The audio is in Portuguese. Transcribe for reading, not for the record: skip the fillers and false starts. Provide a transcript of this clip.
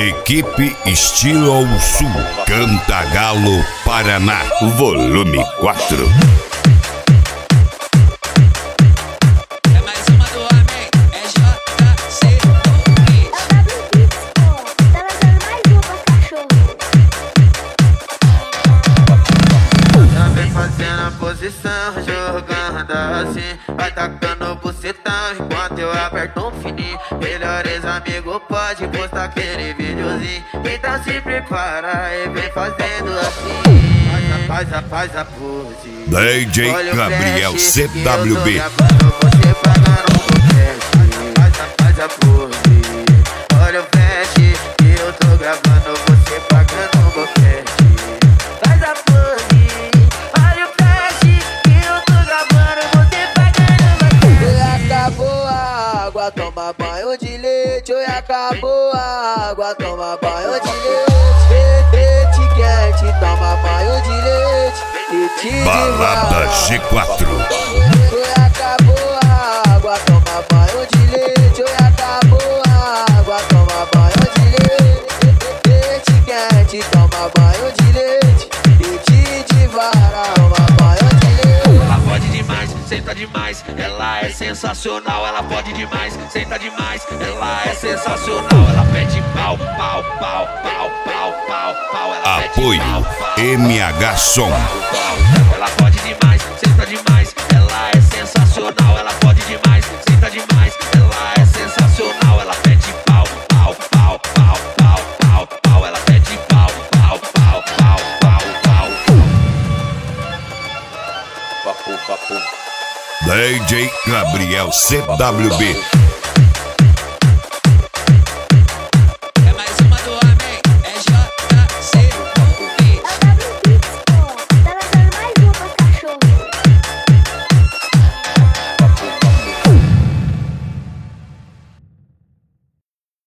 Equipe Estilo ao Sul, Cantagalo, Paraná, volume 4. É mais uma do homem, é JC. Tava dando mais uma pra cachorro. Já vem fazendo a posição, jogando assim, vai tacando o bucetão enquanto eu aperto um fininho. Melhores amigos pode postar aquele videozinho, então se prepara e vem fazendo assim. Faz a pose. DJ Olha o Gabriel flash, CWB. que eu tô gravando você pagando um podcast. Faz a pose. Olha o flash, que eu tô gravando você pagando um podcast. Faz a pose. Olha o flash, que eu tô gravando você pagando um podcast. Acabou a água, toma banho de leite. Oi, acabou a água, toma banho de leite. Leite quente, toma banho de leite. Leite de Balada vara. G4. Oi, acabou a água, toma banho de leite. Oi, acabou a água, toma banho de leite. Leite quente, toma banho de leite. Leite de vara, toma banho de leite. Ela pode demais, senta demais, ela é sensacional. Ela pode demais, senta demais, ela é sensacional. Ela pede pau, pau, pau, pau, pau, pau, pau. Ela pede Apoio pau, pau, MH Som. pau. Ela pode demais, senta demais, ela é sensacional. Ela pode demais, senta demais, ela é sensacional. Ela pede pau, pau, pau, pau, pau, pau, pau. Ela pede pau, pau, pau, pau, pau, pau. DJ Gabriel CWB.